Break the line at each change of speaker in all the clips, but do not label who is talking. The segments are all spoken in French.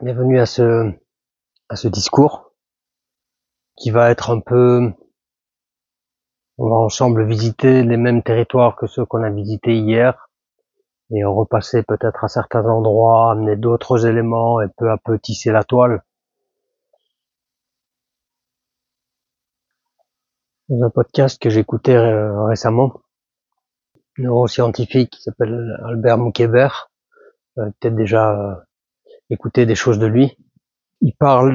Bienvenue à ce discours qui va être un peu, on va ensemble visiter les mêmes territoires que ceux qu'on a visités hier et repasser peut-être à certains endroits, amener d'autres éléments et peu à peu tisser la toile. Dans un podcast que j'écoutais récemment, un neuroscientifique qui s'appelle Albert Moukébert, peut-être déjà écouté des choses de lui. Il parle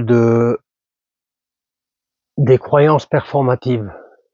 des croyances performatives.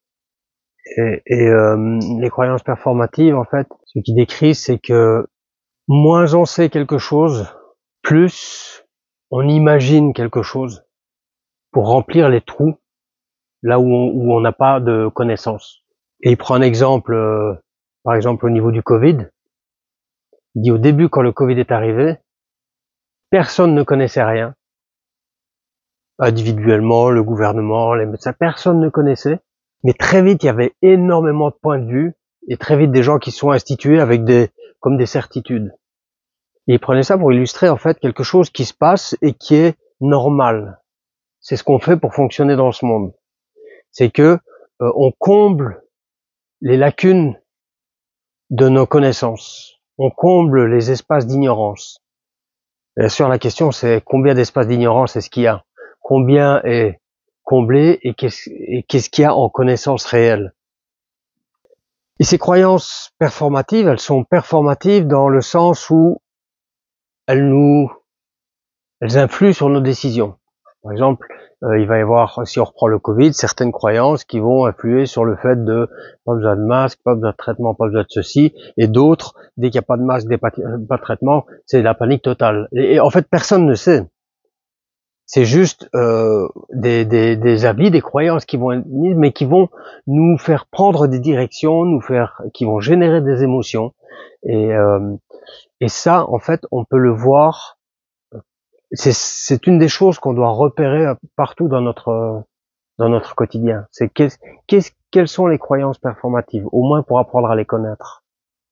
Les croyances performatives, en fait, ce qu'il décrit, c'est que moins on sait quelque chose, plus on imagine quelque chose pour remplir les trous là où on n'a pas de connaissances. Et il prend un exemple, par exemple au niveau du Covid. Il dit au début, quand le Covid est arrivé, personne ne connaissait rien. Individuellement, le gouvernement, les médecins, personne ne connaissait. Mais très vite, il y avait énormément de points de vue et très vite des gens qui sont institués avec comme des certitudes. Et il prenait ça pour illustrer en fait quelque chose qui se passe et qui est normal. C'est ce qu'on fait pour fonctionner dans ce monde. C'est que on comble les lacunes de nos connaissances. On comble les espaces d'ignorance. Bien sûr, la question c'est combien d'espaces d'ignorance est-ce qu'il y a? Combien est comblé et qu'est-ce qu'il y a en connaissance réelle? Et ces croyances performatives, elles sont performatives dans le sens où elles influent sur nos décisions. Par exemple, il va y avoir, si on reprend le Covid, certaines croyances qui vont influer sur le fait de pas besoin de masque, pas besoin de traitement, pas besoin de ceci, et d'autres, dès qu'il n'y a pas de masque, pas de traitement, c'est la panique totale. Et en fait, personne ne sait. C'est juste des avis, des croyances qui vont être mises, mais qui vont nous faire prendre des directions, qui vont générer des émotions. Et ça, en fait, on peut le voir. C'est une des choses qu'on doit repérer partout dans notre quotidien. C'est quelles sont les croyances performatives, au moins pour apprendre à les connaître.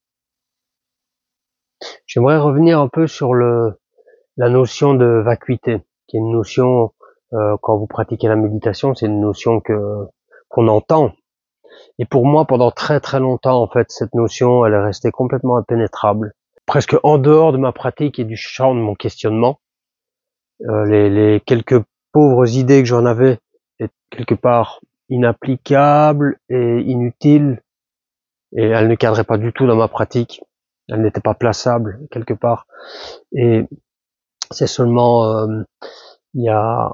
J'aimerais revenir un peu sur la notion de vacuité, qui est une notion quand vous pratiquez la méditation, c'est une notion qu'on entend. Et pour moi, pendant très très longtemps, en fait, cette notion, elle est restée complètement impénétrable, presque en dehors de ma pratique et du champ de mon questionnement. Les quelques pauvres idées que j'en avais étaient quelque part inapplicables et inutiles, et elles ne cadraient pas du tout dans ma pratique. Elles n'étaient pas plaçables quelque part. Et c'est seulement il y a,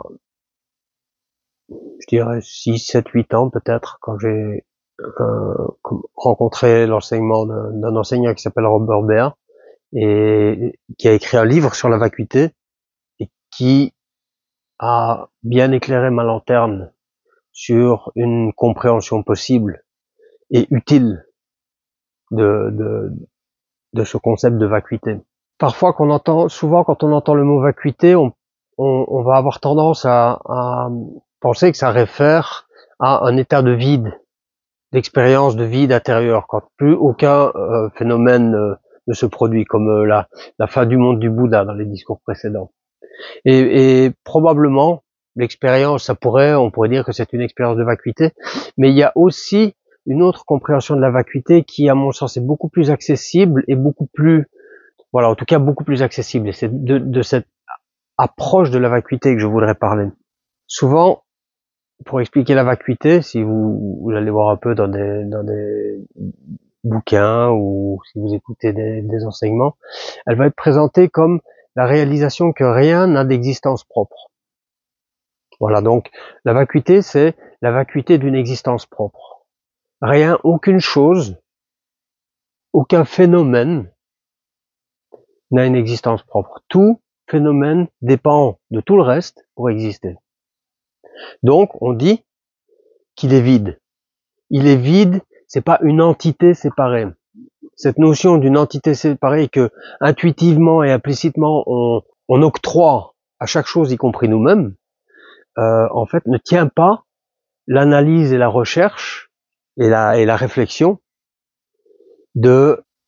je dirais, 6, 7, 8 ans peut-être, quand j'ai rencontré l'enseignement d'un enseignant qui s'appelle Robert Beer, et qui a écrit un livre sur la vacuité, et qui a bien éclairé ma lanterne sur une compréhension possible et utile de ce concept de vacuité. Parfois, souvent quand on entend le mot vacuité, on va avoir tendance à penser que ça réfère à un état de vide, d'expérience de vide intérieur, quand plus aucun phénomène ne se produit, comme la fin du monde du Bouddha dans les discours précédents. Et probablement, l'expérience, on pourrait dire que c'est une expérience de vacuité, mais il y a aussi une autre compréhension de la vacuité qui, à mon sens, est beaucoup plus accessible et en tout cas beaucoup plus accessible. Et c'est de cette approche de la vacuité que je voudrais parler. Souvent, pour expliquer la vacuité, si vous allez voir un peu dans des bouquins ou si vous écoutez des enseignements, elle va être présentée comme la réalisation que rien n'a d'existence propre. Voilà, donc la vacuité, c'est la vacuité d'une existence propre. Rien, aucune chose, aucun phénomène n'a une existence propre. Tout phénomène dépend de tout le reste pour exister. Donc, on dit qu'il est vide. Il est vide, c'est pas une entité séparée. Cette notion d'une entité séparée que, intuitivement et implicitement, on octroie à chaque chose, y compris nous-mêmes, en fait, ne tient pas l'analyse et la recherche et la réflexion de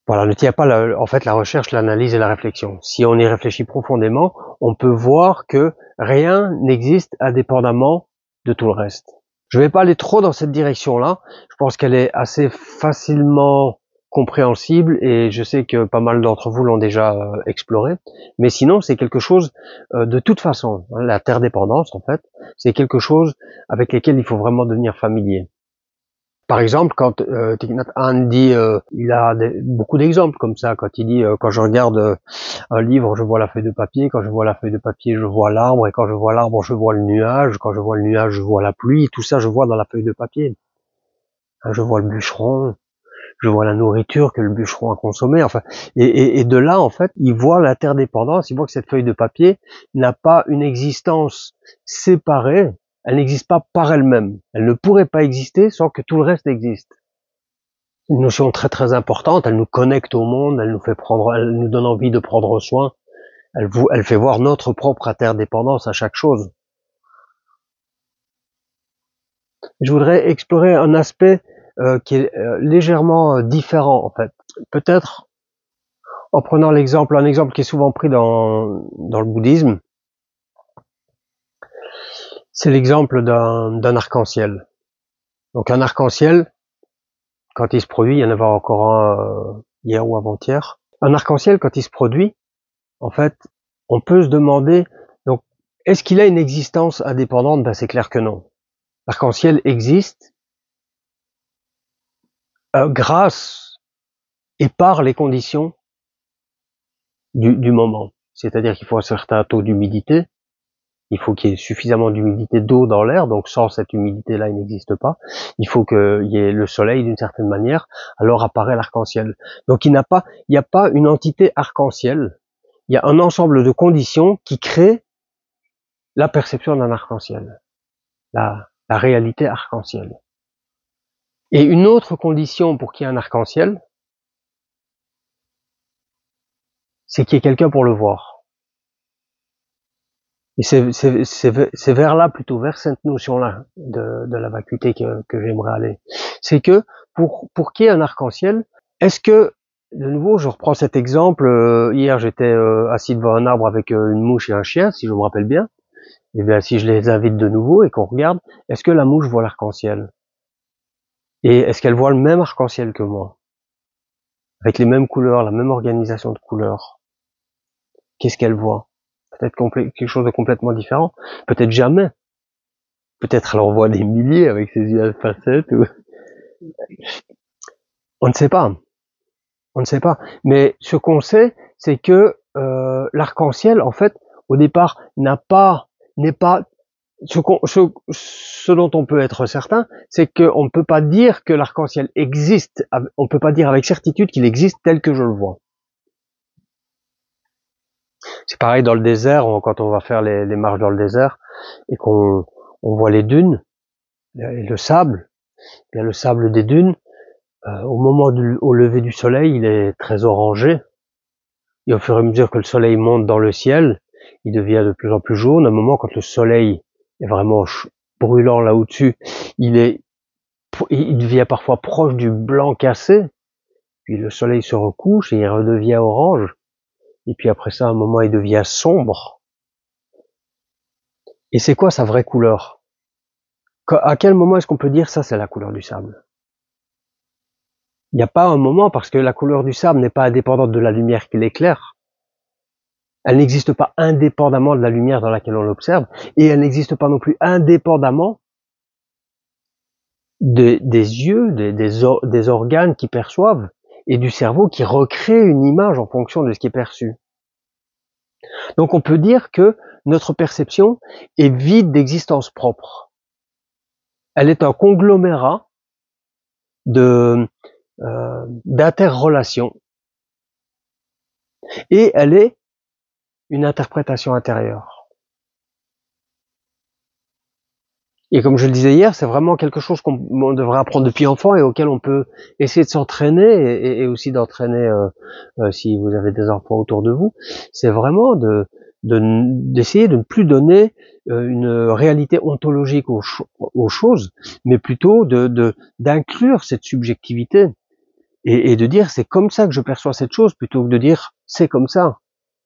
Voilà, ne tient pas en fait la recherche, l'analyse et la réflexion. Si on y réfléchit profondément, on peut voir que rien n'existe indépendamment de tout le reste. Je vais pas aller trop dans cette direction-là. Je pense qu'elle est assez facilement compréhensible et je sais que pas mal d'entre vous l'ont déjà exploré. Mais sinon, c'est quelque chose de toute façon. La interdépendance, en fait, c'est quelque chose avec lequel il faut vraiment devenir familier. Par exemple, quand Thich Nhat Hanh dit, il a beaucoup d'exemples comme ça, quand il dit quand je regarde un livre, je vois la feuille de papier, quand je vois la feuille de papier, je vois l'arbre, et quand je vois l'arbre, je vois le nuage, quand je vois le nuage, je vois la pluie, tout ça je vois dans la feuille de papier. Hein, je vois le bûcheron, je vois la nourriture que le bûcheron a consommée, enfin, et de là, en fait, il voit l'interdépendance, il voit que cette feuille de papier n'a pas une existence séparée, elle n'existe pas par elle-même. Elle ne pourrait pas exister sans que tout le reste existe. Une notion très très importante, elle nous connecte au monde, elle nous fait prendre, elle nous donne envie de prendre soin, elle fait voir notre propre interdépendance à chaque chose. Je voudrais explorer un aspect qui est légèrement différent en fait. Peut-être en prenant un exemple qui est souvent pris dans le bouddhisme, c'est l'exemple d'un arc-en-ciel. Donc un arc-en-ciel, quand il se produit, il y en avait encore un hier ou avant-hier. Un arc-en-ciel, quand il se produit, en fait, on peut se demander, donc, est-ce qu'il a une existence indépendante? Ben, c'est clair que non. L'arc-en-ciel existe grâce et par les conditions du moment. C'est-à-dire qu'il faut un certain taux d'humidité, il faut qu'il y ait suffisamment d'humidité d'eau dans l'air, donc sans cette humidité-là, il n'existe pas. Il faut qu'il y ait le soleil d'une certaine manière, alors apparaît l'arc-en-ciel. Donc il n'y a pas une entité arc-en-ciel, il y a un ensemble de conditions qui créent la perception d'un arc-en-ciel, la réalité arc-en-ciel. Et une autre condition pour qu'il y ait un arc-en-ciel, c'est qu'il y ait quelqu'un pour le voir. Et c'est vers là, plutôt vers cette notion-là de la vacuité que j'aimerais aller. C'est que pour qu'il y ait un arc-en-ciel, est-ce que, de nouveau, je reprends cet exemple, hier j'étais assis devant un arbre avec une mouche et un chien, si je me rappelle bien, et bien si je les invite de nouveau et qu'on regarde, est-ce que la mouche voit l'arc-en-ciel? Et est-ce qu'elle voit le même arc-en-ciel que moi? Avec les mêmes couleurs, la même organisation de couleurs? Qu'est-ce qu'elle voit? Peut-être quelque chose de complètement différent. Peut-être jamais. Peut-être elle en voit des milliers avec ses yeux à facettes. Ou... On ne sait pas. On ne sait pas. Mais ce qu'on sait, c'est que l'arc-en-ciel, en fait, au départ, n'est pas ce dont on peut être certain, c'est qu'on ne peut pas dire que l'arc-en-ciel existe. On ne peut pas dire avec certitude qu'il existe tel que je le vois. C'est pareil dans le désert, quand on va faire les marches dans le désert et qu'on voit les dunes et le sable. Bien le sable des dunes, au moment au lever du soleil, il est très orangé. Et au fur et à mesure que le soleil monte dans le ciel, il devient de plus en plus jaune. À un moment, quand le soleil est vraiment brûlant là au-dessus, il devient parfois proche du blanc cassé. Puis le soleil se recouche et il redevient orange. Et puis après ça, à un moment, il devient sombre. Et c'est quoi sa vraie couleur? À quel moment est-ce qu'on peut dire ça, c'est la couleur du sable? Il n'y a pas un moment, parce que la couleur du sable n'est pas indépendante de la lumière qui l'éclaire. Elle n'existe pas indépendamment de la lumière dans laquelle on l'observe, et elle n'existe pas non plus indépendamment des yeux, des organes qui perçoivent, et du cerveau qui recrée une image en fonction de ce qui est perçu. Donc on peut dire que notre perception est vide d'existence propre. Elle est un conglomérat d'interrelations. Et elle est une interprétation intérieure. Et comme je le disais hier, c'est vraiment quelque chose qu'on devrait apprendre depuis enfant et auquel on peut essayer de s'entraîner et aussi d'entraîner si vous avez des enfants autour de vous. C'est vraiment d'essayer de ne plus donner une réalité ontologique aux choses, mais plutôt d'inclure cette subjectivité. et de dire c'est comme ça que je perçois cette chose plutôt que de dire c'est comme ça.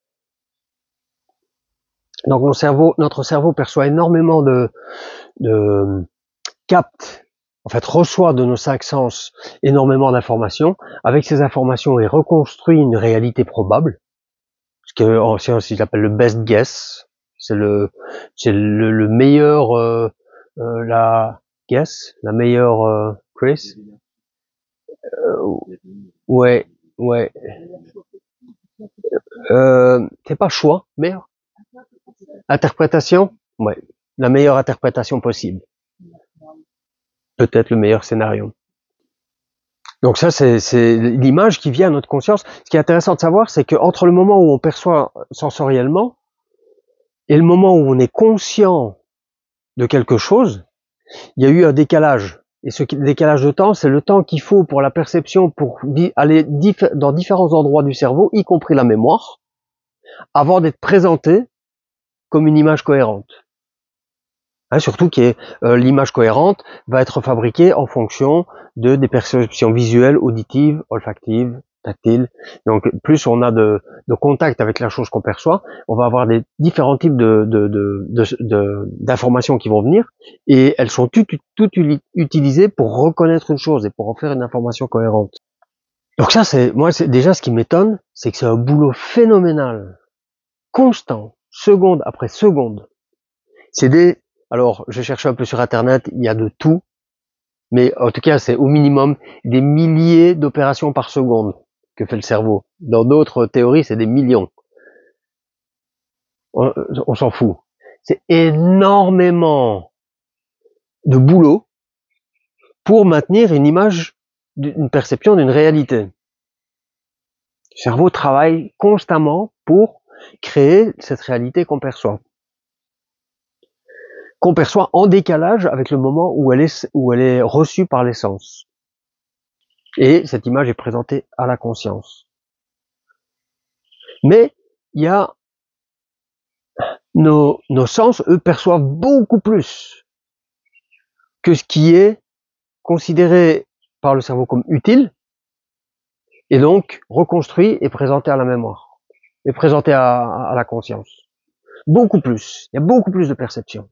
Donc notre cerveau perçoit énormément de capte, en fait reçoit de nos 5 sens énormément d'informations. Avec ces informations, il reconstruit une réalité probable, ce qu'en science ils appellent le best guess. C'est le meilleur la guess, la meilleure Chris. Ouais, ouais. C'est pas choix, mais interprétation. Ouais, la meilleure interprétation possible. Peut-être le meilleur scénario. Donc ça, c'est l'image qui vient à notre conscience. Ce qui est intéressant de savoir, c'est qu'entre le moment où on perçoit sensoriellement et le moment où on est conscient de quelque chose, il y a eu un décalage. Et ce décalage de temps, c'est le temps qu'il faut pour la perception, pour aller dans différents endroits du cerveau, y compris la mémoire, avant d'être présenté comme une image cohérente. Surtout que l'image cohérente va être fabriquée en fonction des perceptions visuelles, auditives, olfactives, tactiles. Donc plus on a de contact avec la chose qu'on perçoit, on va avoir des différents types d'informations qui vont venir, et elles sont toutes utilisées pour reconnaître une chose et pour en faire une information cohérente. Donc ça, c'est déjà ce qui m'étonne, c'est que c'est un boulot phénoménal, constant, seconde après seconde. Alors, je cherchais un peu sur Internet, il y a de tout, mais en tout cas, c'est au minimum des milliers d'opérations par seconde que fait le cerveau. Dans d'autres théories, c'est des millions. On s'en fout. C'est énormément de boulot pour maintenir une image, une perception d'une réalité. Le cerveau travaille constamment pour créer cette réalité qu'on perçoit en décalage avec le moment où elle est reçue par les sens. Et cette image est présentée à la conscience. Mais il y a nos sens, eux, perçoivent beaucoup plus que ce qui est considéré par le cerveau comme utile, et donc reconstruit et présenté à la mémoire, et présenté à la conscience. Beaucoup plus. Il y a beaucoup plus de perceptions.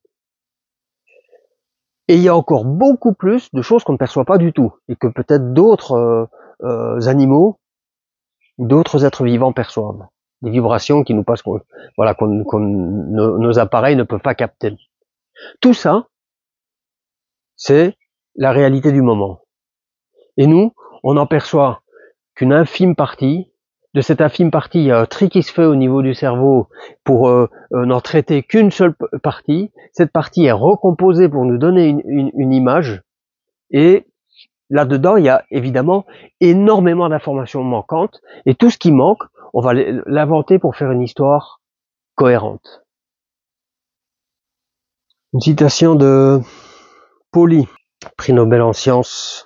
Et il y a encore beaucoup plus de choses qu'on ne perçoit pas du tout, et que peut-être d'autres animaux, d'autres êtres vivants perçoivent. Des vibrations qui nous passent, voilà, nos appareils ne peuvent pas capter. Tout ça, c'est la réalité du moment. Et nous, on n'en perçoit qu'une infime partie. De cette infime partie, il y a un tri qui se fait au niveau du cerveau pour n'en traiter qu'une seule partie. Cette partie est recomposée pour nous donner une image. Et là-dedans, il y a évidemment énormément d'informations manquantes. Et tout ce qui manque, on va l'inventer pour faire une histoire cohérente. Une citation de Pauli, prix Nobel en sciences.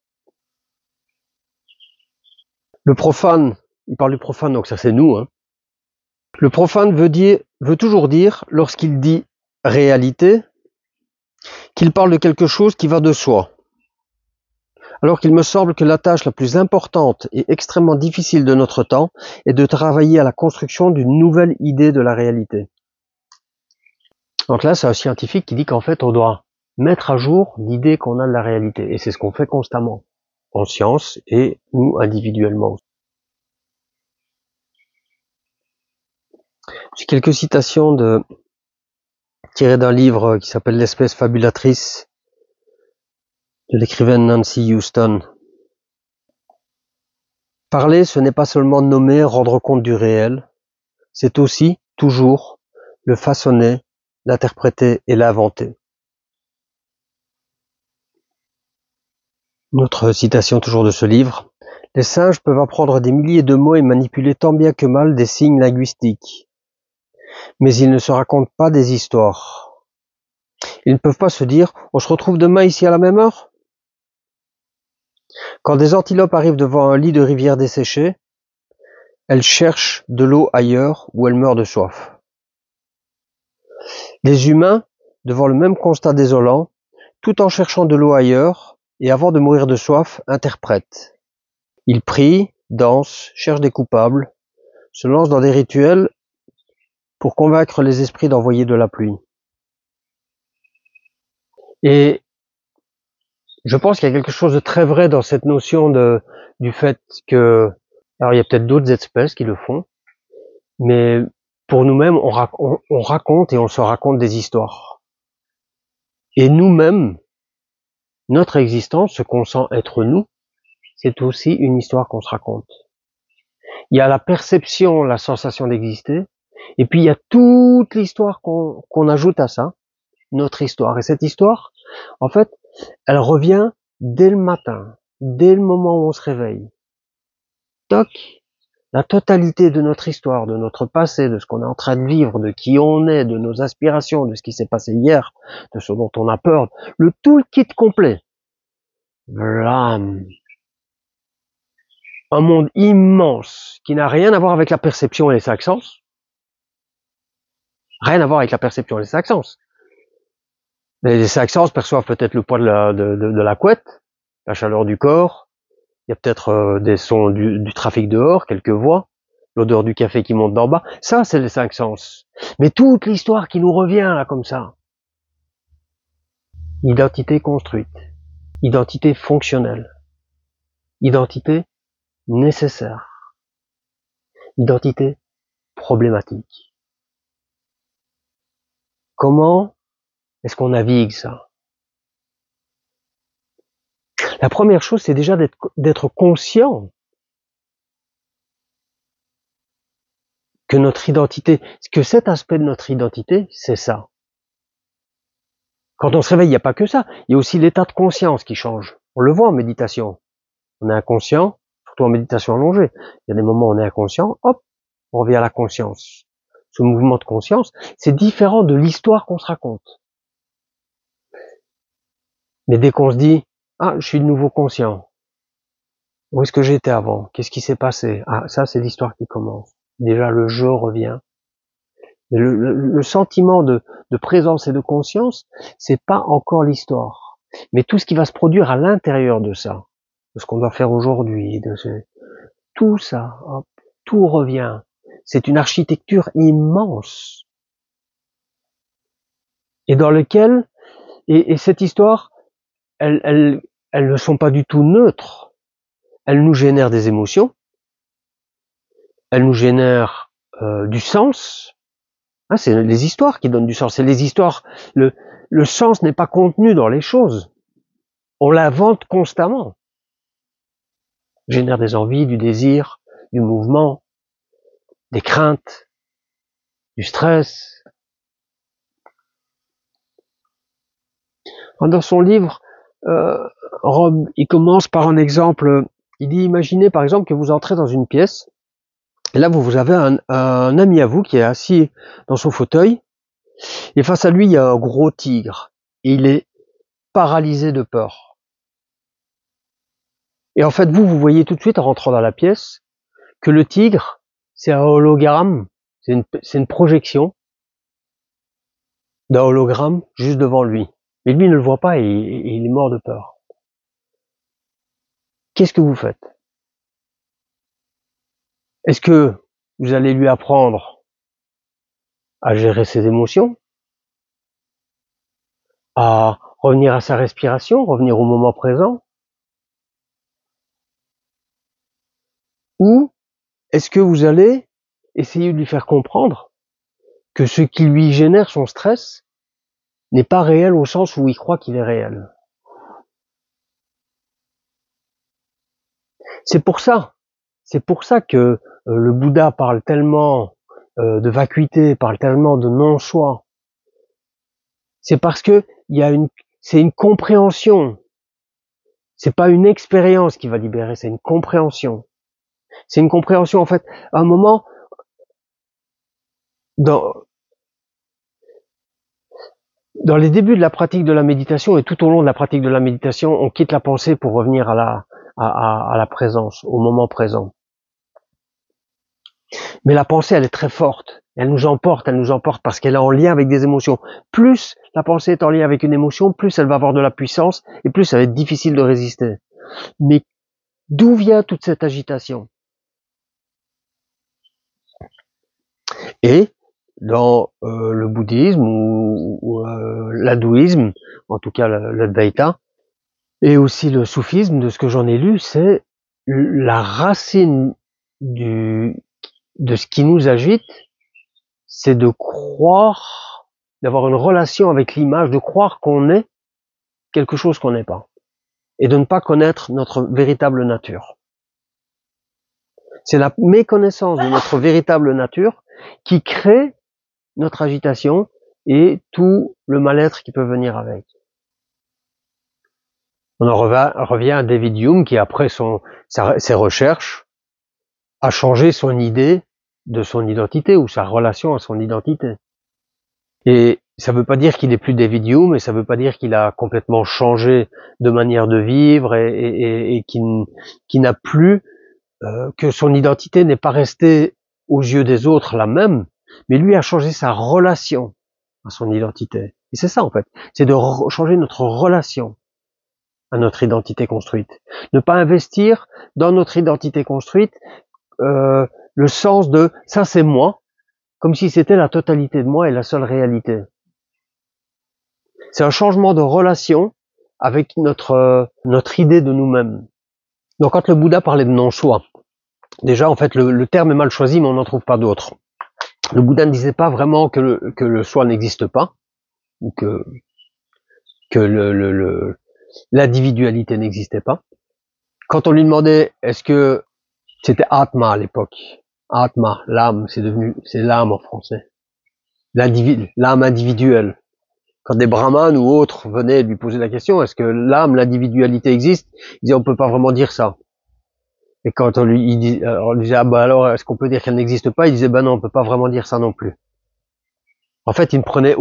Le profane, il parle du profane, donc ça c'est nous. Le profane veut toujours dire, lorsqu'il dit réalité, qu'il parle de quelque chose qui va de soi. Alors qu'il me semble que la tâche la plus importante et extrêmement difficile de notre temps est de travailler à la construction d'une nouvelle idée de la réalité. Donc là, c'est un scientifique qui dit qu'en fait, on doit mettre à jour l'idée qu'on a de la réalité. Et c'est ce qu'on fait constamment, en science et nous individuellement. J'ai quelques citations tirées d'un livre qui s'appelle L'espèce fabulatrice de l'écrivaine Nancy Houston. Parler, ce n'est pas seulement nommer, rendre compte du réel, c'est aussi, toujours, le façonner, l'interpréter et l'inventer. Une autre citation toujours de ce livre. Les singes peuvent apprendre des milliers de mots et manipuler tant bien que mal des signes linguistiques. Mais ils ne se racontent pas des histoires. Ils ne peuvent pas se dire « on se retrouve demain ici à la même heure ?» Quand des antilopes arrivent devant un lit de rivière desséchée, elles cherchent de l'eau ailleurs où elles meurent de soif. Les humains, devant le même constat désolant, tout en cherchant de l'eau ailleurs, et avant de mourir de soif, interprètent. Ils prient, dansent, cherchent des coupables, se lancent dans des rituels pour convaincre les esprits d'envoyer de la pluie. Et je pense qu'il y a quelque chose de très vrai dans cette notion du fait que, alors il y a peut-être d'autres espèces qui le font, mais pour nous-mêmes, on raconte et on se raconte des histoires. Et nous-mêmes, notre existence, ce qu'on sent être nous, c'est aussi une histoire qu'on se raconte. Il y a la perception, la sensation d'exister, et puis il y a toute l'histoire qu'on ajoute à ça, notre histoire. Et cette histoire, en fait, elle revient dès le matin, dès le moment où on se réveille. Toc, la totalité de notre histoire, de notre passé, de ce qu'on est en train de vivre, de qui on est, de nos aspirations, de ce qui s'est passé hier, de ce dont on a peur, le tout le kit complet. Blam. Un monde immense qui n'a rien à voir avec la perception et les cinq sens. Rien à voir avec la perception et les cinq sens. Les cinq sens perçoivent peut-être le poids de la couette, la chaleur du corps, il y a peut-être des sons du trafic dehors, quelques voix, l'odeur du café qui monte d'en bas. Ça, c'est les cinq sens. Mais toute l'histoire qui nous revient là comme ça. Identité construite, identité fonctionnelle, identité nécessaire, identité problématique. Comment est-ce qu'on navigue ça? La première chose, c'est déjà d'être conscient que notre identité, que cet aspect de notre identité, c'est ça. Quand on se réveille, il n'y a pas que ça. Il y a aussi l'état de conscience qui change. On le voit en méditation. On est inconscient, surtout en méditation allongée. Il y a des moments où on est inconscient, hop, on revient à la conscience. Ce mouvement de conscience, c'est différent de l'histoire qu'on se raconte. Mais dès qu'on se dit, ah, je suis de nouveau conscient. Où est-ce que j'étais avant? Qu'est-ce qui s'est passé? Ah, ça, c'est l'histoire qui commence. Déjà, le je revient. Le sentiment de présence et de conscience, c'est pas encore l'histoire. Mais tout ce qui va se produire à l'intérieur de ça, de ce qu'on doit faire aujourd'hui, tout ça, hop, tout revient. C'est une architecture immense. Et dans lequel, et cette histoire, elles ne sont pas du tout neutres. Elles nous génèrent des émotions. Elles nous génèrent du sens. Ah, c'est les histoires qui donnent du sens. C'est les histoires. Le sens n'est pas contenu dans les choses. On l'invente constamment. Génère des envies, du désir, du mouvement, des craintes, du stress. Dans son livre, Rob, il commence par un exemple. Il dit, imaginez par exemple que vous entrez dans une pièce. Et là, vous avez un ami à vous qui est assis dans son fauteuil. Et face à lui, il y a un gros tigre. Et il est paralysé de peur. Et en fait, vous voyez tout de suite en rentrant dans la pièce que le tigre, c'est un hologramme, c'est une projection d'un hologramme juste devant lui. Mais lui ne le voit pas et il est mort de peur. Qu'est-ce que vous faites? Est-ce que vous allez lui apprendre à gérer ses émotions, à revenir à sa respiration, revenir au moment présent? Ou est-ce que vous allez essayer de lui faire comprendre que ce qui lui génère son stress n'est pas réel au sens où il croit qu'il est réel? C'est pour ça que le Bouddha parle tellement de vacuité, parle tellement de non-soi. C'est parce que c'est une compréhension. C'est pas une expérience qui va libérer, c'est une compréhension. C'est une compréhension, en fait. À un moment, dans les débuts de la pratique de la méditation et tout au long de la pratique de la méditation, on quitte la pensée pour revenir à la présence, au moment présent. Mais la pensée, elle est très forte. Elle nous emporte parce qu'elle est en lien avec des émotions. Plus la pensée est en lien avec une émotion, plus elle va avoir de la puissance et plus ça va être difficile de résister. Mais D'où vient toute cette agitation? Et dans le bouddhisme ou l'hindouisme, en tout cas l'Advaita, et aussi le soufisme, de ce que j'en ai lu, c'est la racine de ce qui nous agite, c'est de croire, d'avoir une relation avec l'image, de croire qu'on est quelque chose qu'on n'est pas, et de ne pas connaître notre véritable nature. C'est la méconnaissance de notre véritable nature qui crée notre agitation et tout le mal-être qui peut venir avec. On en revient à David Hume qui, après ses recherches, a changé son idée de son identité ou sa relation à son identité. Et ça ne veut pas dire qu'il n'est plus David Hume, et ça ne veut pas dire qu'il a complètement changé de manière de vivre et qu'il n'a plus, que son identité n'est pas restée aux yeux des autres la même, mais lui a changé sa relation à son identité. Et c'est ça en fait, c'est de changer notre relation à notre identité construite. Ne pas investir dans notre identité construite le sens de « ça c'est moi », comme si c'était la totalité de moi et la seule réalité. C'est un changement de relation avec notre idée de nous-mêmes. Donc quand le Bouddha parlait de non-soi, déjà en fait le terme est mal choisi, mais on n'en trouve pas d'autre. Le Bouddha ne disait pas vraiment que le soi n'existe pas, ou que l'individualité n'existait pas. Quand on lui demandait est-ce que c'était Atma à l'époque, Atma, l'âme, c'est l'âme en français, l'âme individuelle. Quand des brahmanes ou autres venaient lui poser la question, est-ce que l'âme, l'individualité existe, il disait on peut pas vraiment dire ça. Et quand on lui disait ah bah alors est-ce qu'on peut dire qu'elle n'existe pas, il disait bah non on peut pas vraiment dire ça non plus. En fait il ne prenait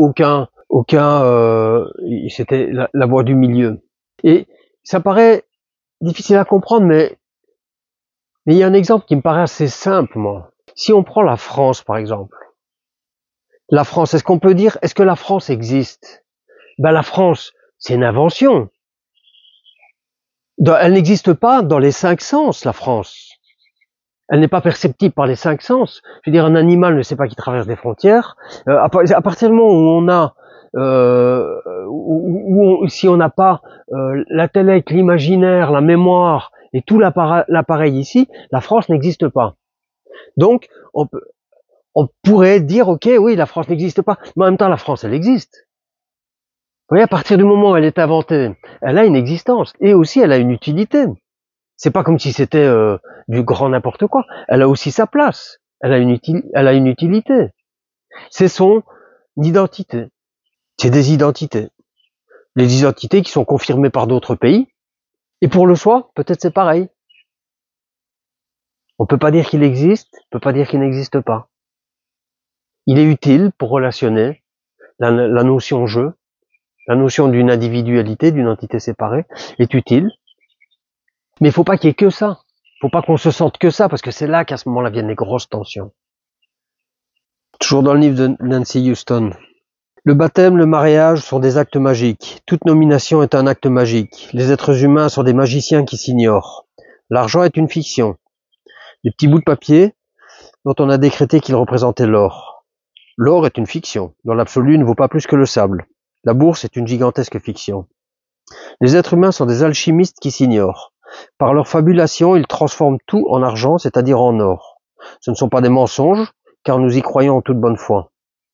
c'était la voie du milieu. Et ça paraît difficile à comprendre, mais il y a un exemple qui me paraît assez simple, moi. Si on prend la France, par exemple. La France, est-ce qu'on peut dire, est-ce que la France existe? Ben, la France, c'est une invention. Elle n'existe pas dans les 5 sens, la France. Elle n'est pas perceptible par les 5 sens. Je veux dire, un animal ne sait pas qu'il traverse des frontières. À partir du moment où on a, si on n'a pas l'intellect, l'imaginaire, la mémoire et tout l'appareil ici, la France n'existe pas. Donc, on pourrait dire, ok, oui, la France n'existe pas, mais en même temps, la France, elle existe. Vous voyez, à partir du moment où elle est inventée, elle a une existence et aussi elle a une utilité. C'est pas comme si c'était du grand n'importe quoi. Elle a aussi sa place. Elle a une utilité. C'est son identité. C'est des identités. Les identités qui sont confirmées par d'autres pays. Et pour le soi, peut-être c'est pareil. On peut pas dire qu'il existe, on peut pas dire qu'il n'existe pas. Il est utile pour relationner la notion je, la notion d'une individualité, d'une entité séparée, est utile. Mais il faut pas qu'il y ait que ça. Faut pas qu'on se sente que ça, parce que c'est là qu'à ce moment-là viennent les grosses tensions. Toujours dans le livre de Nancy Houston. Le baptême, le mariage sont des actes magiques. Toute nomination est un acte magique. Les êtres humains sont des magiciens qui s'ignorent. L'argent est une fiction. Des petits bouts de papier dont on a décrété qu'ils représentaient l'or. L'or est une fiction, dont l'absolu ne vaut pas plus que le sable. La bourse est une gigantesque fiction. Les êtres humains sont des alchimistes qui s'ignorent. Par leur fabulation, ils transforment tout en argent, c'est-à-dire en or. Ce ne sont pas des mensonges, car nous y croyons en toute bonne foi.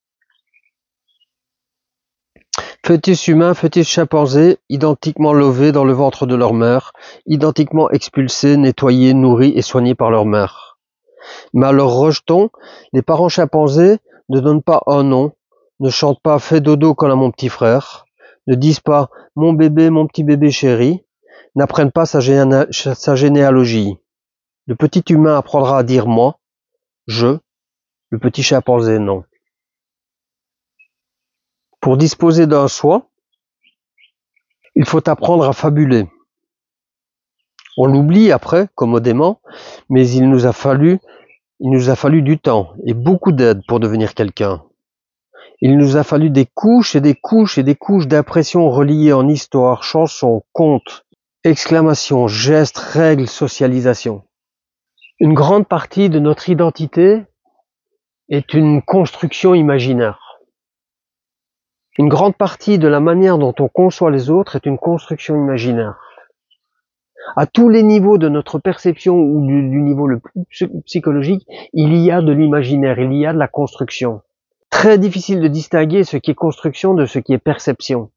Fœtus humains, fœtus chimpanzés, identiquement levés dans le ventre de leur mère, identiquement expulsés, nettoyés, nourris et soignés par leur mère. Mais à leur rejeton, les parents chimpanzés ne donnent pas un nom, ne chantent pas « fais dodo comme à mon petit frère », ne disent pas « mon bébé, mon petit bébé chéri », n'apprennent pas sa généalogie. Le petit humain apprendra à dire « moi »,« je », le petit chimpanzé non. Pour disposer d'un soi, il faut apprendre à fabuler. On l'oublie après, commodément, mais il nous a fallu du temps et beaucoup d'aide pour devenir quelqu'un. Il nous a fallu des couches et des couches et des couches d'impressions reliées en histoire, chansons, contes, exclamation, geste, règle, socialisation. Une grande partie de notre identité est une construction imaginaire. Une grande partie de la manière dont on conçoit les autres est une construction imaginaire. À tous les niveaux de notre perception ou du niveau le plus psychologique, il y a de l'imaginaire, il y a de la construction. Très difficile de distinguer ce qui est construction de ce qui est perception.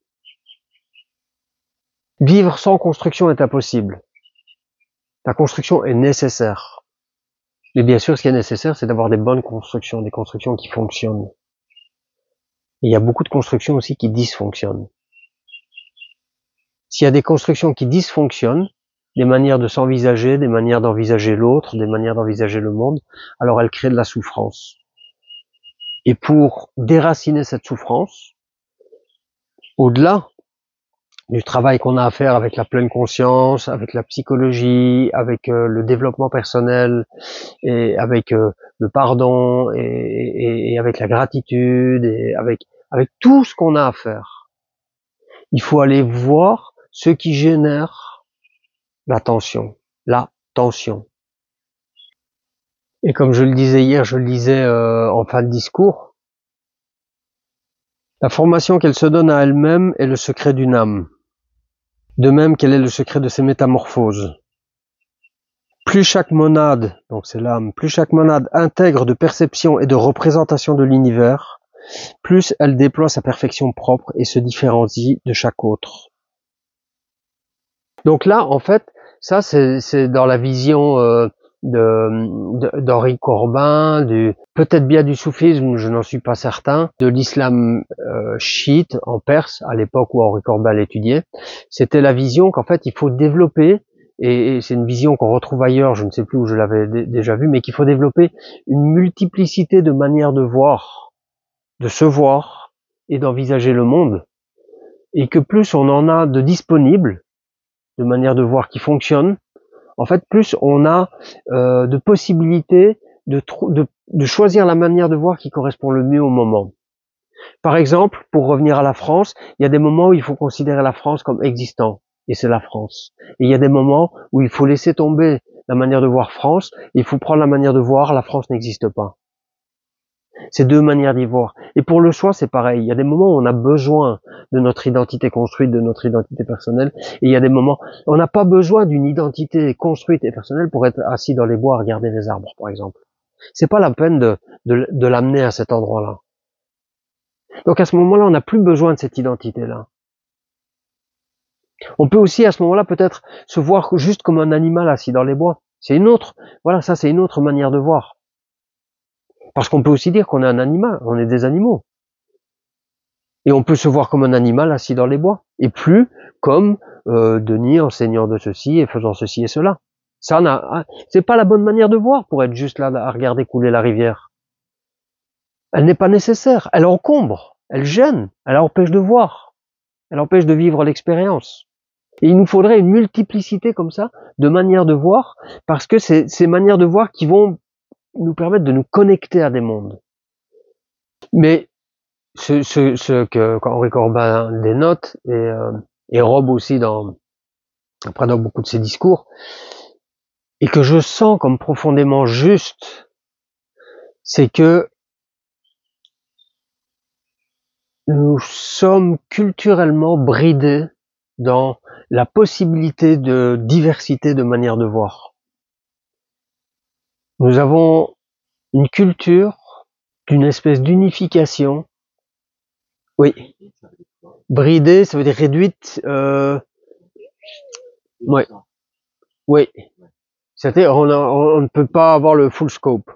Vivre sans construction est impossible. La construction est nécessaire. Mais bien sûr, ce qui est nécessaire, c'est d'avoir des bonnes constructions, des constructions qui fonctionnent. Et il y a beaucoup de constructions aussi qui dysfonctionnent. S'il y a des constructions qui dysfonctionnent, des manières de s'envisager, des manières d'envisager l'autre, des manières d'envisager le monde, alors elles créent de la souffrance. Et pour déraciner cette souffrance, au-delà du travail qu'on a à faire avec la pleine conscience, avec la psychologie, avec le développement personnel, et avec le pardon, et avec la gratitude, et avec tout ce qu'on a à faire, il faut aller voir ce qui génère la tension. Et comme je le disais hier, je le disais en fin de discours, la formation qu'elle se donne à elle-même est le secret d'une âme. De même qu'elle est le secret de ses métamorphoses. Plus chaque monade, donc c'est l'âme, plus chaque monade intègre de perception et de représentation de l'univers, plus elle déploie sa perfection propre et se différencie de chaque autre. Donc là, en fait, ça c'est dans la vision d'Henri Corbin, peut-être bien du soufisme, je n'en suis pas certain, de l'islam chiite en Perse, à l'époque où Henri Corbin l'étudiait. C'était la vision qu'en fait il faut développer, et c'est une vision qu'on retrouve ailleurs, je ne sais plus où je l'avais déjà vue, mais qu'il faut développer une multiplicité de manières de voir, de se voir et d'envisager le monde, et que plus on en a de disponibles, de manières de voir qui fonctionnent, en fait, plus on a de possibilités de choisir la manière de voir qui correspond le mieux au moment. Par exemple, pour revenir à la France, il y a des moments où il faut considérer la France comme existant, et c'est la France. Et il y a des moments où il faut laisser tomber la manière de voir France, et il faut prendre la manière de voir la France n'existe pas. C'est deux manières d'y voir. Et pour le choix, c'est pareil. Il y a des moments où on a besoin de notre identité construite, de notre identité personnelle. Et il y a des moments où on n'a pas besoin d'une identité construite et personnelle pour être assis dans les bois à regarder les arbres, par exemple. C'est pas la peine de l'amener à cet endroit-là. Donc à ce moment-là, on n'a plus besoin de cette identité-là. On peut aussi à ce moment-là peut-être se voir juste comme un animal assis dans les bois. C'est une autre, voilà, ça c'est une autre manière de voir. Parce qu'on peut aussi dire qu'on est un animal, on est des animaux. Et on peut se voir comme un animal assis dans les bois, et plus comme Denis enseignant de ceci et faisant ceci et cela. Ça, c'est pas la bonne manière de voir pour être juste là à regarder couler la rivière. Elle n'est pas nécessaire, elle encombre, elle gêne, elle empêche de voir, elle empêche de vivre l'expérience. Et il nous faudrait une multiplicité comme ça de manières de voir, parce que c'est ces manières de voir qui vont nous permettre de nous connecter à des mondes. Mais ce que Henri Corbin dénote, et Rob aussi dans beaucoup de ses discours, et que je sens comme profondément juste, c'est que nous sommes culturellement bridés dans la possibilité de diversité de manières de voir. Nous avons une culture d'une espèce d'unification. Oui. Bridée, ça veut dire réduite. Ouais. Oui. C'est-à-dire, on ne peut pas avoir le full scope.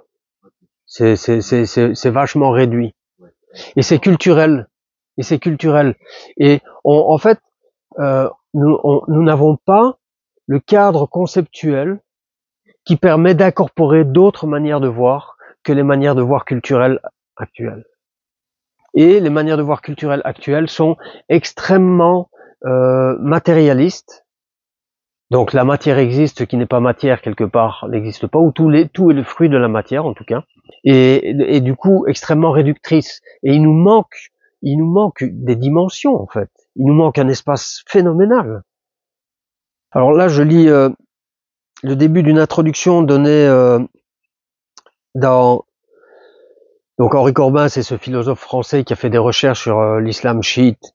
C'est vachement réduit. Et c'est culturel. Et en fait, nous n'avons pas le cadre conceptuel qui permet d'incorporer d'autres manières de voir que les manières de voir culturelles actuelles. Et les manières de voir culturelles actuelles sont extrêmement matérialistes. Donc la matière existe, ce qui n'est pas matière quelque part n'existe pas, ou tout est le fruit de la matière en tout cas. Et du coup extrêmement réductrice. Et il nous manque des dimensions en fait. Il nous manque un espace phénoménal. Alors là, je lis le début d'une introduction donnée dans... Donc Henri Corbin, c'est ce philosophe français qui a fait des recherches sur l'islam chiite.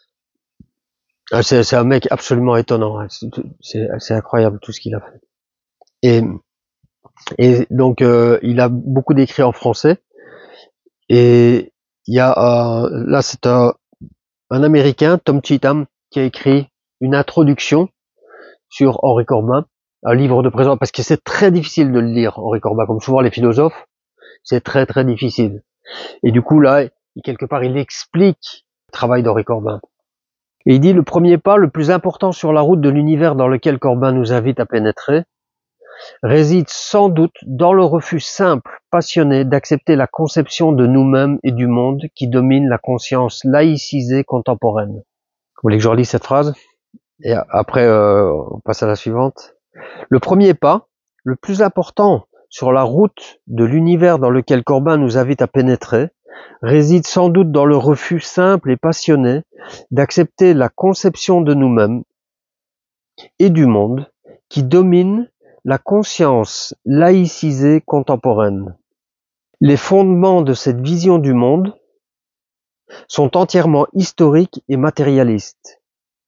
C'est un mec absolument étonnant, hein. C'est incroyable tout ce qu'il a fait. Et donc il a beaucoup d'écrits en français. Et il y a là c'est un Américain, Tom Cheetham, qui a écrit une introduction sur Henri Corbin, un livre de présentation, parce que c'est très difficile de le lire, Henri Corbin, comme souvent les philosophes, c'est très très difficile. Et du coup là, quelque part, il explique le travail d'Henri Corbin. Et il dit: le premier pas, le plus important sur la route de l'univers dans lequel Corbin nous invite à pénétrer, réside sans doute dans le refus simple, passionné, d'accepter la conception de nous-mêmes et du monde qui domine la conscience laïcisée contemporaine. Vous voulez que je relise cette phrase? Et après, on passe à la suivante. Le premier pas, le plus important sur la route de l'univers dans lequel Corbin nous invite à pénétrer, réside sans doute dans le refus simple et passionné d'accepter la conception de nous-mêmes et du monde qui domine la conscience laïcisée contemporaine. Les fondements de cette vision du monde sont entièrement historiques et matérialistes.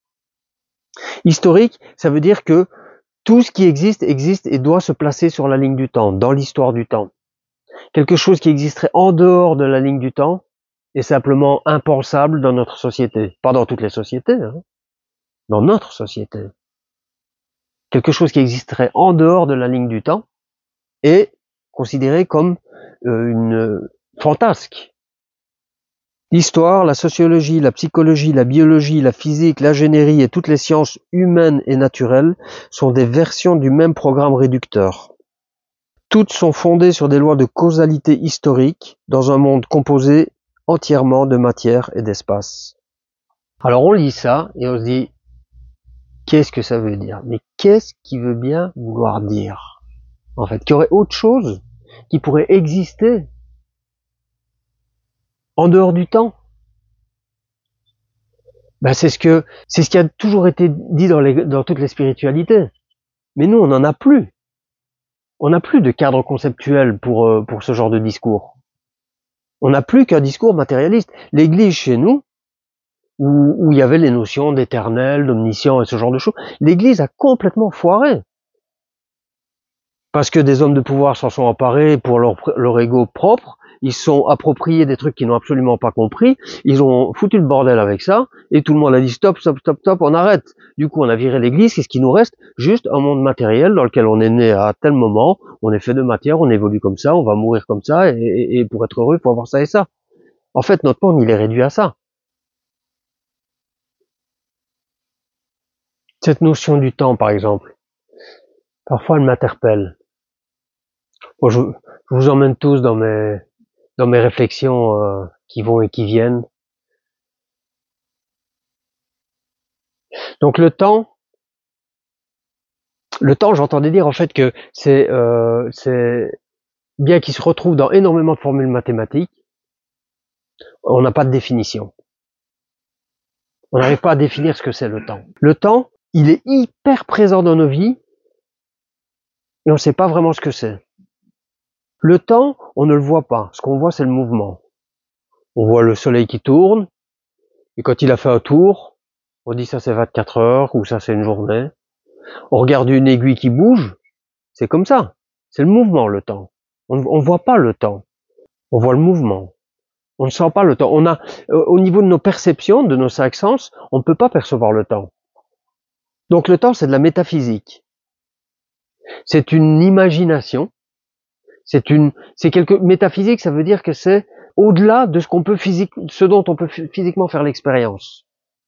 Historique, ça veut dire que tout ce qui existe et doit se placer sur la ligne du temps, dans l'histoire du temps. Quelque chose qui existerait en dehors de la ligne du temps est simplement impensable dans notre société. Pas dans toutes les sociétés, hein, dans notre société. Quelque chose qui existerait en dehors de la ligne du temps est considéré comme une fantasque. L'histoire, la sociologie, la psychologie, la biologie, la physique, l'ingénierie et toutes les sciences humaines et naturelles sont des versions du même programme réducteur. Toutes sont fondées sur des lois de causalité historique dans un monde composé entièrement de matière et d'espace. Alors on lit ça et on se dit, qu'est-ce que ça veut dire? Mais qu'est-ce qui veut bien vouloir dire? En fait, qu'il y aurait autre chose qui pourrait exister en dehors du temps? Ben c'est ce qui a toujours été dit dans toutes les spiritualités. Mais nous, on n'en a plus. On n'a plus de cadre conceptuel pour ce genre de discours. On n'a plus qu'un discours matérialiste. L'Église chez nous, où il y avait les notions d'éternel, d'omniscient et ce genre de choses, l'Église a complètement foiré. Parce que des hommes de pouvoir s'en sont emparés pour leur ego propre, ils se sont appropriés des trucs qu'ils n'ont absolument pas compris, ils ont foutu le bordel avec ça, et tout le monde a dit stop, stop, stop, stop, on arrête. Du coup, on a viré l'Église, qu'est-ce qui nous reste? Juste un monde matériel dans lequel on est né à tel moment, on est fait de matière, on évolue comme ça, on va mourir comme ça, et pour être heureux, il faut avoir ça et ça. En fait, notre monde, il est réduit à ça. Cette notion du temps, par exemple, parfois elle m'interpelle. Bon, je vous emmène tous dans mes réflexions qui vont et qui viennent. Donc le temps, j'entendais dire en fait que c'est bien qu'il se retrouve dans énormément de formules mathématiques, on n'a pas de définition. On n'arrive pas à définir ce que c'est le temps. Le temps, il est hyper présent dans nos vies et on ne sait pas vraiment ce que c'est. Le temps, on ne le voit pas. Ce qu'on voit, c'est le mouvement. On voit le soleil qui tourne, et quand il a fait un tour, on dit ça c'est 24 heures, ou ça c'est une journée. On regarde une aiguille qui bouge, c'est comme ça. C'est le mouvement, le temps. On ne voit pas le temps. On voit le mouvement. On ne sent pas le temps. On a, au niveau de nos perceptions, de nos cinq sens, on ne peut pas percevoir le temps. Donc le temps, c'est de la métaphysique. C'est une imagination. Métaphysique, ça veut dire que c'est au-delà de ce dont on peut physiquement faire l'expérience.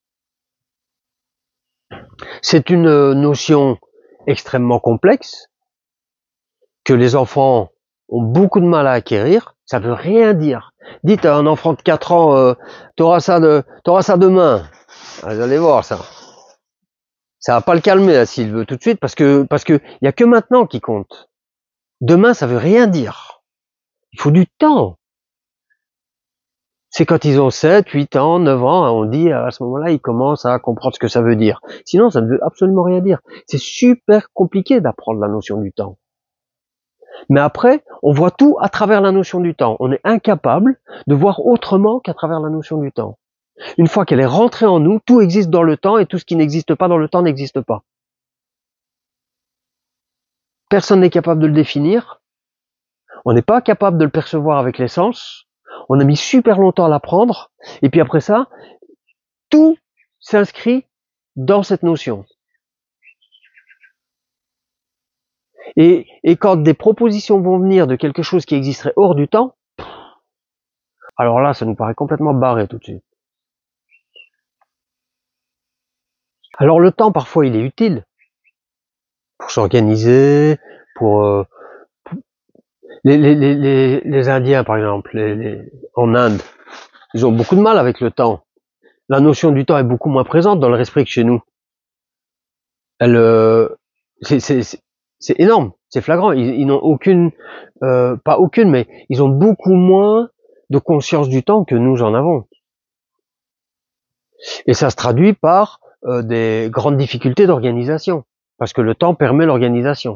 C'est une notion extrêmement complexe que les enfants ont beaucoup de mal à acquérir. Ça veut rien dire. Dites à un enfant de 4 ans, t'auras ça demain. Vous allez voir ça. Ça va pas le calmer là, s'il veut tout de suite, parce que y a que maintenant qui compte. Demain, ça veut rien dire. Il faut du temps. C'est quand ils ont 7, 8 ans, 9 ans, on dit à ce moment-là, ils commencent à comprendre ce que ça veut dire. Sinon, ça ne veut absolument rien dire. C'est super compliqué d'apprendre la notion du temps. Mais après, on voit tout à travers la notion du temps. On est incapable de voir autrement qu'à travers la notion du temps. Une fois qu'elle est rentrée en nous, tout existe dans le temps et tout ce qui n'existe pas dans le temps n'existe pas. Personne n'est capable de le définir. On n'est pas capable de le percevoir avec les sens. On a mis super longtemps à l'apprendre. Et puis après ça, tout s'inscrit dans cette notion. Et quand des propositions vont venir de quelque chose qui existerait hors du temps, alors là, ça nous paraît complètement barré tout de suite. Alors le temps, parfois, il est utile pour s'organiser, pour les Indiens, par exemple, en Inde, ils ont beaucoup de mal avec le temps. La notion du temps est beaucoup moins présente dans leur esprit que chez nous. C'est énorme, c'est flagrant. Ils n'ont aucune, pas aucune, mais ils ont beaucoup moins de conscience du temps que nous en avons. Et ça se traduit par des grandes difficultés d'organisation, parce que le temps permet l'organisation.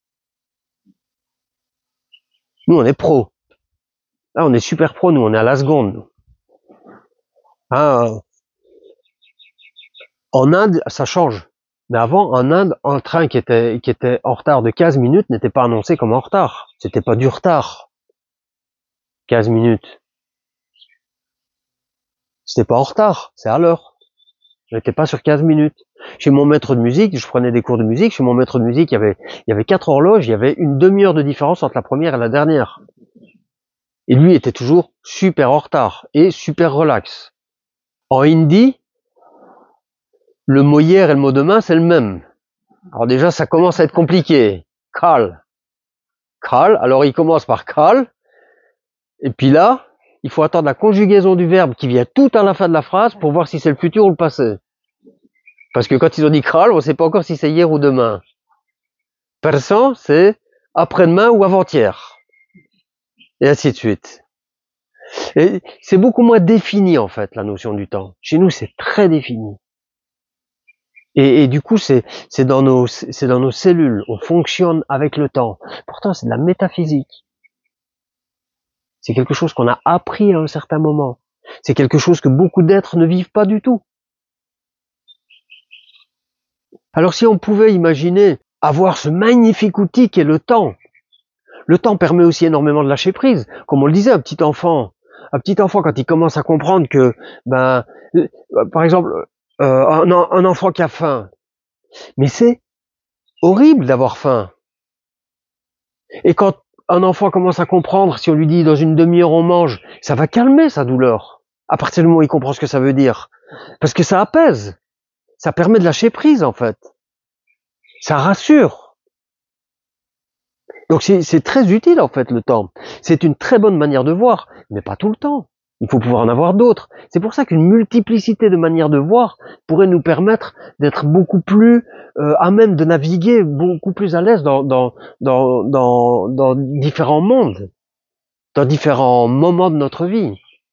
Nous, on est pro. Là, on est super pro, nous, on est à la seconde. Hein, en Inde, ça change. Mais avant, en Inde, un train qui était en retard de 15 minutes n'était pas annoncé comme en retard. C'était pas du retard. 15 minutes. C'était pas en retard, c'est à l'heure. J'étais pas sur 15 minutes. Chez mon maître de musique, je prenais des cours de musique. Chez mon maître de musique, il y avait 4 horloges, il y avait une demi-heure de différence entre la première et la dernière. Et lui était toujours super en retard et super relax. En hindi, le mot hier et le mot demain, c'est le même. Alors déjà, ça commence à être compliqué. Kal. Kal. Alors il commence par kal. Et puis là, il faut attendre la conjugaison du verbe qui vient tout à la fin de la phrase pour voir si c'est le futur ou le passé. Parce que quand ils ont dit kal, on ne sait pas encore si c'est hier ou demain. Persan, c'est après-demain ou avant-hier. Et ainsi de suite. Et c'est beaucoup moins défini, en fait, la notion du temps. Chez nous, c'est très défini. Et du coup, c'est dans nos cellules. On fonctionne avec le temps. Pourtant, c'est de la métaphysique. C'est quelque chose qu'on a appris à un certain moment. C'est quelque chose que beaucoup d'êtres ne vivent pas du tout. Alors si on pouvait imaginer avoir ce magnifique outil qu'est le temps permet aussi énormément de lâcher prise. Comme on le disait, un petit enfant quand il commence à comprendre que, par exemple, un enfant qui a faim, mais c'est horrible d'avoir faim. Et quand un enfant commence à comprendre, si on lui dit dans une demi-heure on mange, ça va calmer sa douleur. À partir du moment où il comprend ce que ça veut dire. Parce que ça apaise. Ça permet de lâcher prise, en fait. Ça rassure. Donc c'est très utile, en fait, le temps. C'est une très bonne manière de voir, mais pas tout le temps. Il faut pouvoir en avoir d'autres. C'est pour ça qu'une multiplicité de manières de voir pourrait nous permettre d'être beaucoup plus à même de naviguer, beaucoup plus à l'aise dans différents mondes, dans différents moments de notre vie.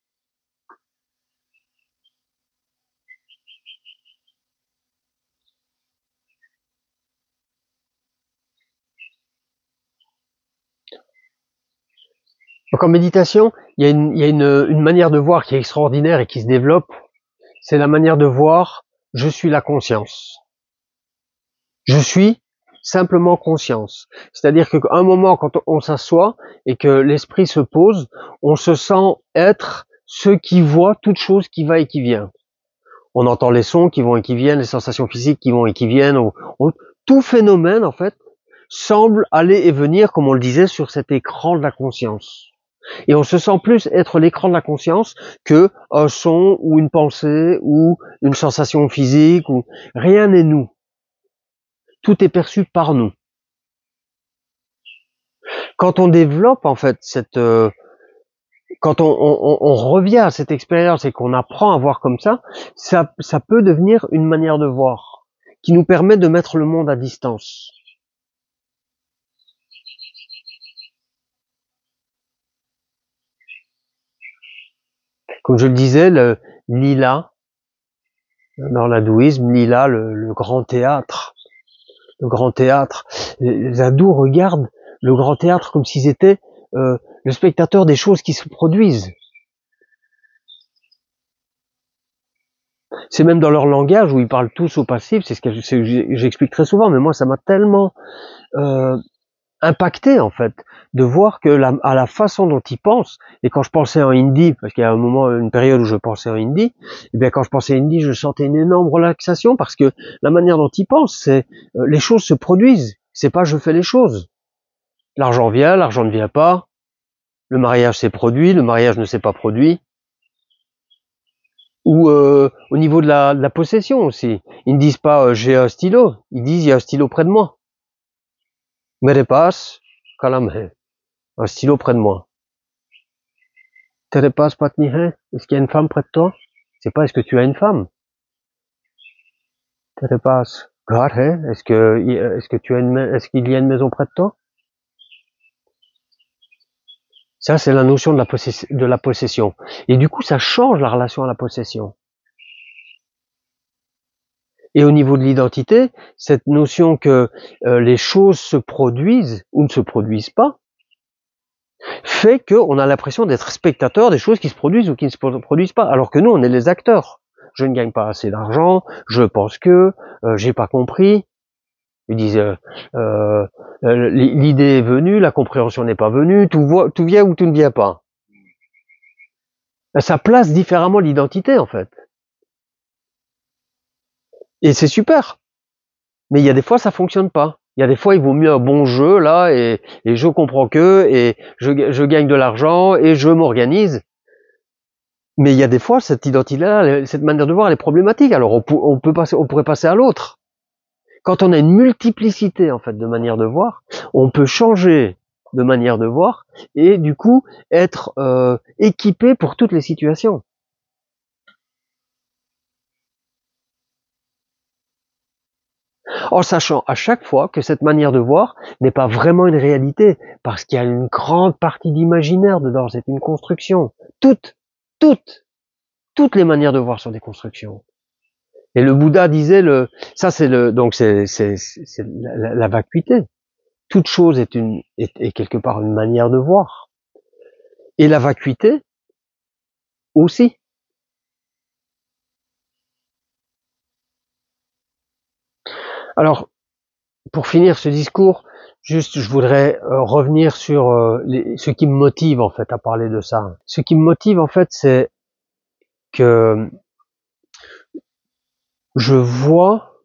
Donc en méditation, il y a une manière de voir qui est extraordinaire et qui se développe. C'est la manière de voir, je suis la conscience. Je suis simplement conscience. C'est-à-dire qu'à un moment, quand on s'assoit et que l'esprit se pose, on se sent être ce qui voit toute chose qui va et qui vient. On entend les sons qui vont et qui viennent, les sensations physiques qui vont et qui viennent. Tout phénomène, en fait, semble aller et venir, comme on le disait, sur cet écran de la conscience. Et on se sent plus être l'écran de la conscience que un son ou une pensée ou une sensation physique ou rien n'est nous. Tout est perçu par nous. Quand on développe en fait quand on revient à cette expérience et qu'on apprend à voir comme ça peut devenir une manière de voir qui nous permet de mettre le monde à distance. Comme je le disais, le lila, dans l'hindouisme, lila, le grand théâtre. Le grand théâtre. Les hindous regardent le grand théâtre comme s'ils étaient le spectateur des choses qui se produisent. C'est même dans leur langage où ils parlent tous au passif, c'est ce que j'explique très souvent, mais moi ça m'a tellement impacté en fait de voir que à la façon dont ils pensent, et quand je pensais en hindi, parce qu'il y a un moment, une période où je pensais en hindi, et bien quand je pensais hindi, je sentais une énorme relaxation parce que la manière dont ils pensent, c'est les choses se produisent, c'est pas je fais les choses. L'argent vient, l'argent ne vient pas, le mariage s'est produit, le mariage ne s'est pas produit. Ou au niveau de la possession aussi. Ils ne disent pas j'ai un stylo, ils disent il y a un stylo près de moi. Mere paas kalam hai. Un stylo près de moi. Tere paas patni hai. Est-ce qu'il y a une femme près de toi? C'est pas est-ce que tu as une femme. Tere paas ghar hai. Est-ce qu'il y a une maison près de toi? Ça c'est la notion de la possession. Et du coup ça change la relation à la possession. Et au niveau de l'identité, cette notion que les choses se produisent ou ne se produisent pas, fait qu'on a l'impression d'être spectateur des choses qui se produisent ou qui ne se produisent pas, alors que nous, on est les acteurs. Je ne gagne pas assez d'argent, je pense que, j'ai pas compris. Ils disent, l'idée est venue, la compréhension n'est pas venue, tout vient ou tout ne vient pas. Ça place différemment l'identité, en fait. Et c'est super. Mais il y a des fois, ça fonctionne pas. Il y a des fois, il vaut mieux un bon jeu, là, et je comprends que, et je gagne de l'argent, et je m'organise. Mais il y a des fois, cette identité-là, cette manière de voir, elle est problématique. Alors, on pourrait passer à l'autre. Quand on a une multiplicité, en fait, de manières de voir, on peut changer de manière de voir, et du coup, être équipé pour toutes les situations. En sachant à chaque fois que cette manière de voir n'est pas vraiment une réalité, parce qu'il y a une grande partie d'imaginaire dedans, c'est une construction. Toutes les manières de voir sont des constructions. Et le Bouddha disait ça c'est la vacuité. Toute chose est quelque part une manière de voir. Et la vacuité aussi. Alors, pour finir ce discours, juste, je voudrais revenir sur ce qui me motive en fait à parler de ça. Ce qui me motive en fait, c'est que je vois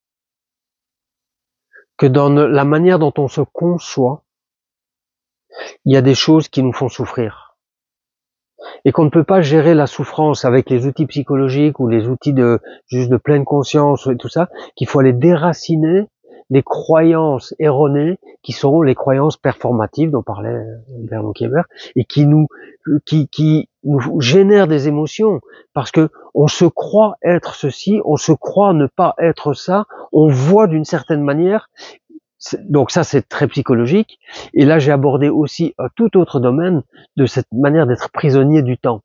que dans la manière dont on se conçoit, il y a des choses qui nous font souffrir. Et qu'on ne peut pas gérer la souffrance avec les outils psychologiques ou les outils juste de pleine conscience et tout ça, qu'il faut aller déraciner les croyances erronées qui sont les croyances performatives dont parlait Bernard Kieber et qui nous génèrent des émotions parce que on se croit être ceci, on se croit ne pas être ça, on voit d'une certaine manière. Donc ça, c'est très psychologique. Et là, j'ai abordé aussi un tout autre domaine de cette manière d'être prisonnier du temps.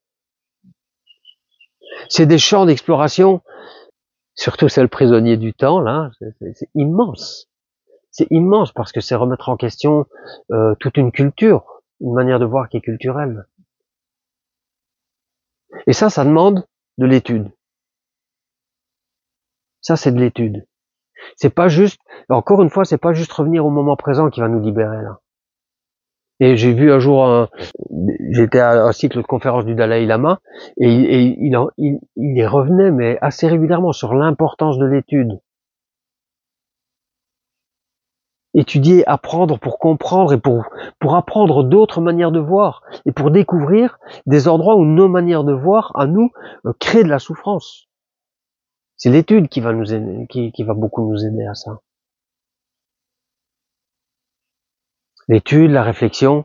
C'est des champs d'exploration, surtout c'est le prisonnier du temps, là, c'est immense. C'est immense parce que c'est remettre en question toute une culture, une manière de voir qui est culturelle. Et ça demande de l'étude. Ça, c'est de l'étude. C'est pas juste, encore une fois, c'est pas juste revenir au moment présent qui va nous libérer, là. Et j'ai vu un jour, j'étais à un cycle de conférences du Dalai Lama, et il y revenait, mais assez régulièrement, sur l'importance de l'étude. Étudier, apprendre pour comprendre et pour apprendre d'autres manières de voir, et pour découvrir des endroits où nos manières de voir, à nous, créent de la souffrance. C'est l'étude qui va nous aider, qui va beaucoup nous aider à ça. L'étude, la réflexion,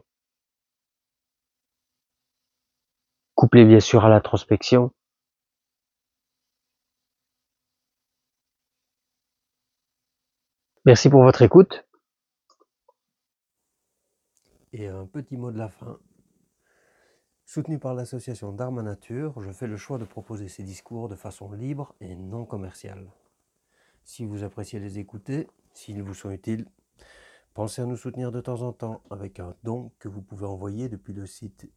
couplée bien sûr à l'introspection. Merci pour votre écoute. Et un petit mot de la fin. Soutenu par l'association Dharma Nature, je fais le choix de proposer ces discours de façon libre et non commerciale. Si vous appréciez les écouter, s'ils vous sont utiles, pensez à nous soutenir de temps en temps avec un don que vous pouvez envoyer depuis le site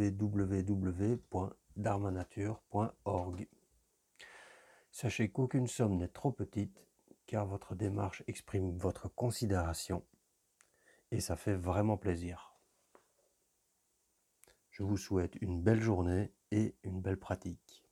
www.dharmanature.org. Sachez qu'aucune somme n'est trop petite, car votre démarche exprime votre considération, et ça fait vraiment plaisir. Je vous souhaite une belle journée et une belle pratique.